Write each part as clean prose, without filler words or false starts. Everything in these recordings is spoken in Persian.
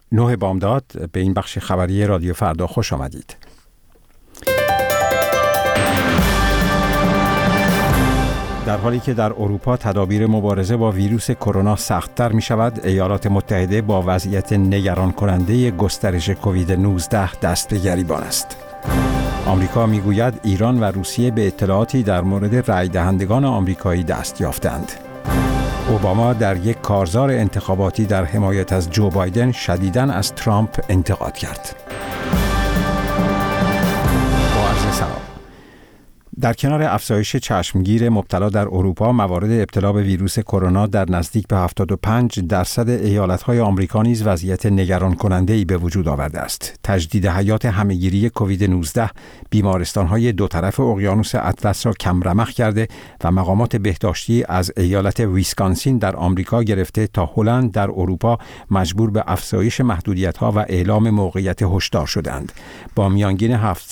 9 بامداد به این بخش خبری رادیو فردا خوش آمدید. در حالی که در اروپا تدابیر مبارزه با ویروس کرونا سخت‌تر می‌شود، ایالات متحده با وضعیت نگران کننده گسترش کووید 19 دست به گریبان است. آمریکا میگوید ایران و روسیه به اطلاعاتی در مورد رای دهندگان آمریکایی دست یافتند. اوباما در یک کارزار انتخاباتی در حمایت از جو بایدن شدیداً از ترامپ انتقاد کرد. با عرض سلام. در کنار افزایش چشمگیر مبتلا در اروپا، موارد ابتلا به ویروس کرونا در نزدیک به 75% ایالت‌های آمریکا نیز وضعیت نگران کننده‌ای به وجود آورده است. تجدید حیات همه‌گیری کووید 19 بیمارستان‌های دو طرف اقیانوس اطلس را کم رمق کرده و مقامات بهداشتی از ایالت ویسکانسین در آمریکا گرفته تا هلند در اروپا مجبور به افزایش محدودیت‌ها و اعلام موقعیت هشدار شدند. با میانگین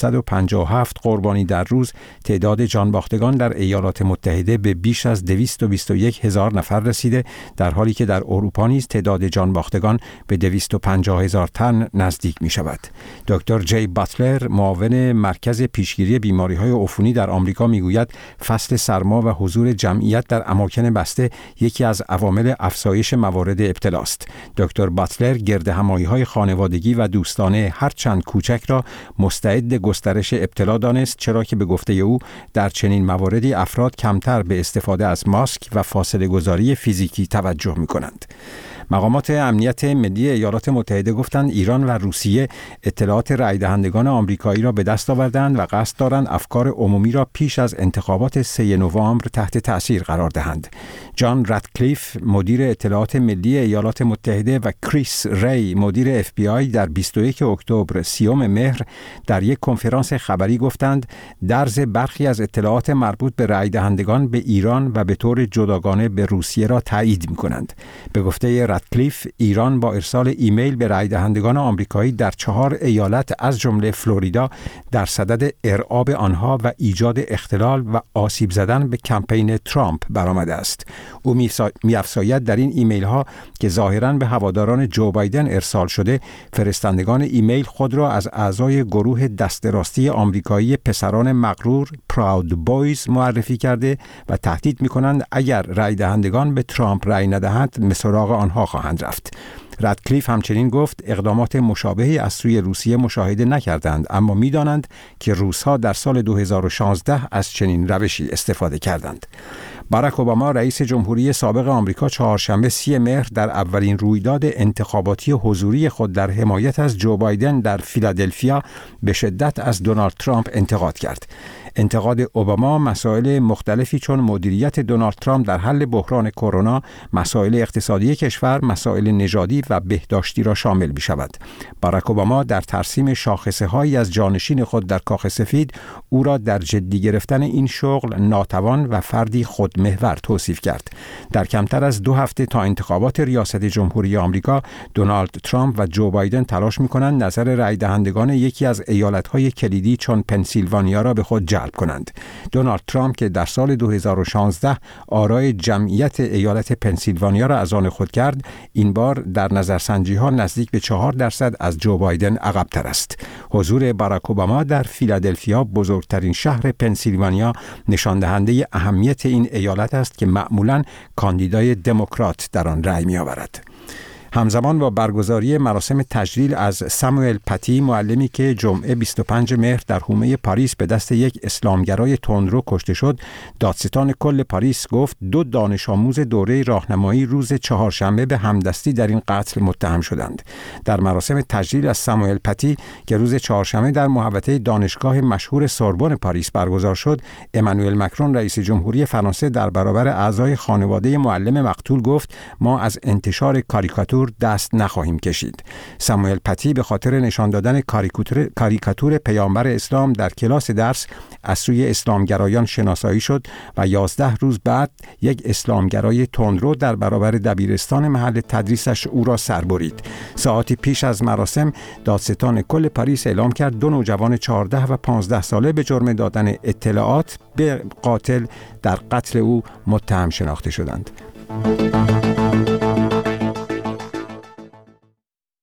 757 قربانی در روز، تعداد جانباختگان در ایالات متحده به بیش از 221,000 نفر رسیده، در حالی که در اروپا نیز تعداد جانباختگان به 250,000 تن نزدیک می شود. دکتر جی باتلر، معاون مرکز پیشگیری بیماری‌های عفونی در آمریکا، میگوید فصل سرما و حضور جمعیت در اماکن بسته یکی از عوامل افزایش موارد ابتلاست. دکتر باتلر گردهمایی‌های خانوادگی و دوستانه هرچند کوچک را مستعد گسترش ابتلا دانست، چرا که به گفته او در چنین مواردی افراد کمتر به استفاده از ماسک و فاصله گذاری فیزیکی توجه می‌کنند. مقامات امنیت ملی ایالات متحده گفتند ایران و روسیه اطلاعات رای دهندگان آمریکایی را به دست آوردند و قصد دارند افکار عمومی را پیش از انتخابات 3 نوامبر تحت تأثیر قرار دهند. جان راتکلیف، مدیر اطلاعات ملی ایالات متحده، و کریس ری، مدیر FBI، در 21 اکتبر 30 مهر در یک کنفرانس خبری گفتند درز برخی از اطلاعات مربوط به رای دهندگان به ایران و به طور جداگانه به روسیه را تایید می‌کنند. به گفته راتکلیف، ایران با ارسال ایمیل به رای دهندگان آمریکایی در 4 ایالت از جمله فلوریدا در صدد ارعاب آنها و ایجاد اختلال و آسیب زدن به کمپین ترامپ برآمده است. او می‌افزاید در این ایمیل ها که ظاهراً به هواداران جو بایدن ارسال شده، فرستندگان ایمیل خود را از اعضای گروه دست راستی آمریکایی پسران مغرور پراود بویز معرفی کرده و تهدید می‌کنند اگر رای دهندگان به ترامپ رای ندهند به سراغ آنها خواهند رفت. راتکلیف همچنین گفت اقدامات مشابهی از سوی روسیه مشاهده نکردند، اما می‌دانند که روس‌ها در سال 2016 از چنین روشی استفاده کردند. باراک اوباما، رئیس جمهوری سابق آمریکا، چهارشنبه 30 مهر در اولین رویداد انتخاباتی حضوری خود در حمایت از جو بایدن در فیلادلفیا به شدت از دونالد ترامپ انتقاد کرد. انتقاد اوباما مسائل مختلفی چون مدیریت دونالد ترامپ در حل بحران کرونا، مسائل اقتصادی کشور، مسائل نژادی و بهداشتی را شامل می‌شود. باراک اوباما در ترسیم شاخصه‌هایی از جانشین خود در کاخ سفید او را در جدی گرفتن این شغل ناتوان و فردی خودمحور توصیف کرد. در کمتر از 2 هفته تا انتخابات ریاست جمهوری آمریکا، دونالد ترامپ و جو بایدن تلاش می‌کنند نظر رای دهندگان یکی از ایالت‌های کلیدی چون پنسیلوانیا را به خود جلب کنند. دونالد ترامپ که در سال 2016 آرای جمعیت ایالت پنسیلوانیا را از آن خود کرد، این بار در نظرسنجی‌ها نزدیک به 4% از جو بایدن عقب‌تر است. حضور باراک اوباما در فیلادلفیا، بزرگترین شهر پنسیلوانیا، نشان دهنده اهمیت این ایالت است که معمولاً کاندیدای دموکرات در آن رأی می‌آورد. همزمان با برگزاری مراسم تجلیل از ساموئل پتی، معلمی که جمعه 25 مهر در حومه پاریس به دست یک اسلامگرای تندرو کشته شد، دادستان کل پاریس گفت 2 دانش آموز دوره راهنمایی روز چهارشنبه به همدستی در این قتل متهم شدند. در مراسم تجلیل از ساموئل پتی که روز چهارشنبه در محوطه دانشگاه مشهور سوربن پاریس برگزار شد، امانوئل مکرون، رئیس جمهوری فرانسه، در برابر اعضای خانواده معلم مقتول گفت ما از انتشار کاریکاتور دست نخواهیم کشید. ساموئل پتی به خاطر نشان دادن کاریکاتور پیامبر اسلام در کلاس درس از سوی اسلامگرایان شناسایی شد و 11 روز بعد یک اسلامگرای تندرو در برابر دبیرستان محل تدریسش او را سربرید. ساعتی پیش از مراسم دادستان کل پاریس اعلام کرد 2 نوجوان 14 و 15 ساله به جرم دادن اطلاعات به قاتل در قتل او متهم شناخته شدند.